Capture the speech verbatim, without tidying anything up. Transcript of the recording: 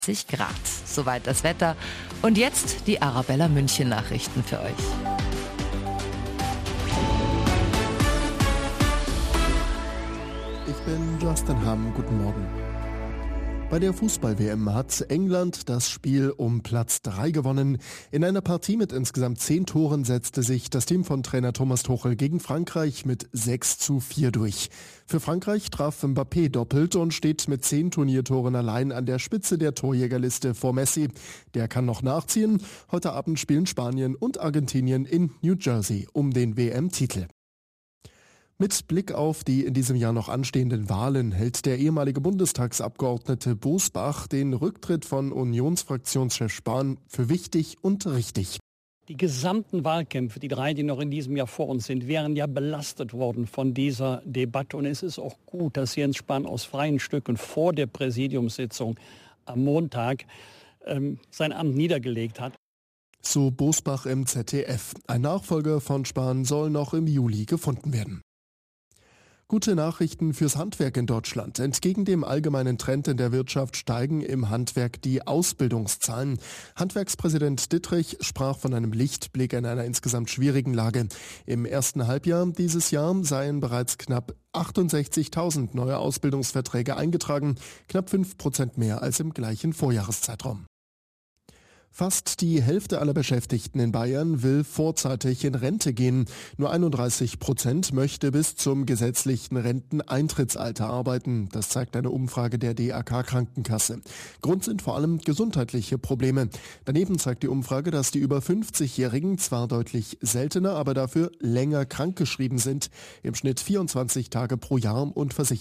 zwanzig Grad. Soweit das Wetter. Und jetzt die Arabella München Nachrichten für euch. Ich bin Justin Hamm. Guten Morgen. Bei der Fußball-W M hat England das Spiel um Platz drei gewonnen. In einer Partie mit insgesamt zehn Toren setzte sich das Team von Trainer Thomas Tuchel gegen Frankreich mit sechs zu vier durch. Für Frankreich traf Mbappé doppelt und steht mit zehn Turniertoren allein an der Spitze der Torjägerliste vor Messi. Der kann noch nachziehen. Heute Abend spielen Spanien und Argentinien in New Jersey um den W M-Titel. Mit Blick auf die in diesem Jahr noch anstehenden Wahlen hält der ehemalige Bundestagsabgeordnete Bosbach den Rücktritt von Unionsfraktionschef Spahn für wichtig und richtig. Die gesamten Wahlkämpfe, die drei, die noch in diesem Jahr vor uns sind, wären ja belastet worden von dieser Debatte. Und es ist auch gut, dass Jens Spahn aus freien Stücken vor der Präsidiumssitzung am Montag ähm, sein Amt niedergelegt hat. So Bosbach im Z D F. Ein Nachfolger von Spahn soll noch im Juli gefunden werden. Gute Nachrichten fürs Handwerk in Deutschland. Entgegen dem allgemeinen Trend in der Wirtschaft steigen im Handwerk die Ausbildungszahlen. Handwerkspräsident Dittrich sprach von einem Lichtblick in einer insgesamt schwierigen Lage. Im ersten Halbjahr dieses Jahr seien bereits knapp achtundsechzigtausend neue Ausbildungsverträge eingetragen, knapp fünf Prozent mehr als im gleichen Vorjahreszeitraum. Fast die Hälfte aller Beschäftigten in Bayern will vorzeitig in Rente gehen. Nur einunddreißig Prozent möchte bis zum gesetzlichen Renteneintrittsalter arbeiten. Das zeigt eine Umfrage der D A K-Krankenkasse. Grund sind vor allem gesundheitliche Probleme. Daneben zeigt die Umfrage, dass die über fünfzigjährigen zwar deutlich seltener, aber dafür länger krankgeschrieben sind. Im Schnitt vierundzwanzig Tage pro Jahr und versichert.